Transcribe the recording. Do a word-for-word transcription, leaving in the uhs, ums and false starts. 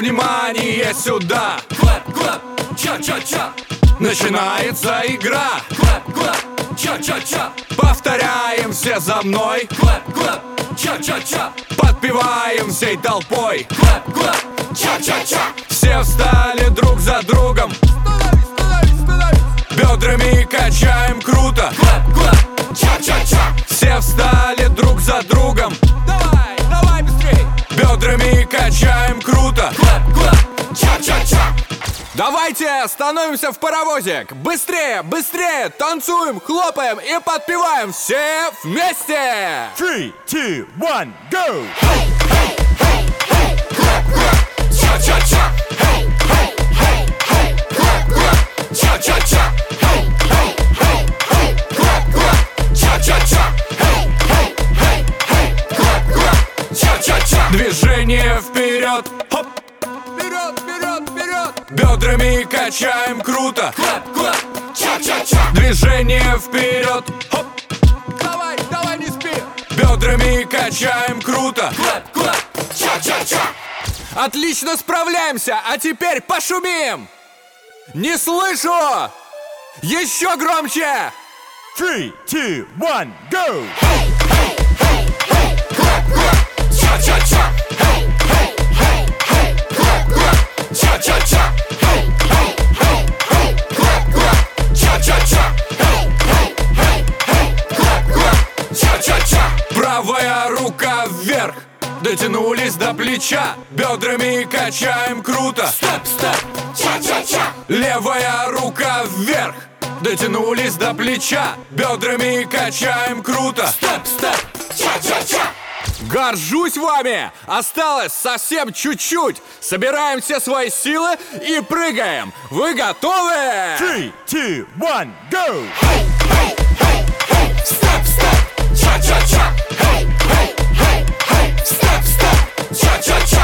внимание сюда. Клэп, клэп, ча-ча-ча. Начинается игра. Клэп, клэп, ча-ча-ча. Повторяем все за мной. Клэп, клэп, ча-ча-ча. Подпеваем всей толпой. Клэп, клэп, ча-ча-ча. Все встали друг за другом. Бедрами качаем круто. Клэп, клэп, ча-ча-ча. Все встали друг за другом. Давай, давай быстрей. Бедрами качаем круто. Клэп, клэп, ча-ча-ча. Давайте становимся в паровозик. Быстрее, быстрее. Танцуем, хлопаем и подпеваем все вместе. Three, two, one, go! Hey, hey, hey, hey. Клэп, клэп, ча-ча-ча. Hey, hey, hey, hey. Клэп, клэп, ча-ча-ча. Hey, hey, hey, hey. Клэп, клэп, ча-ча-ча. Hey, hey, hey, hey. Клэп, клэп, ча-ча-ча. Движение вперед. Хоп. Вперед, вперед, вперед. Бедрами качаем круто. Клэп, клэп, ча-ча-ча. Движение вперед. Хоп. Давай, давай, не спи. Бедрами качаем круто. Клэп, клэп, ча-ча-ча. Отлично справляемся, а теперь пошумим. Не слышу. Еще громче. Three, two, one, go! Hey, hey, hey, hey. Клэп, клэп, ча-ча-ча. Hey, hey, hey, hey. Клэп, клэп, ча-ча-ча. Hey, hey, hey, hey. Клэп, клэп, ча-ча-ча. Hey, hey, hey, hey. Клэп, клэп, ча-ча-ча. Правая рука вверх. Дотянулись до плеча. Бедрами качаем круто. Степ, степ, ча-ча-ча. Левая рука вверх. Дотянулись до плеча. Бедрами качаем круто. Степ, степ, ча-ча-ча. Горжусь вами! Осталось совсем чуть-чуть. Собираем все свои силы и прыгаем. Вы готовы? Three, two, one, go! Hey, hey, hey, hey. Степ, степ, ча-ча-ча. Hey, hey, hey, hey. Степ, степ, ча-ча-ча.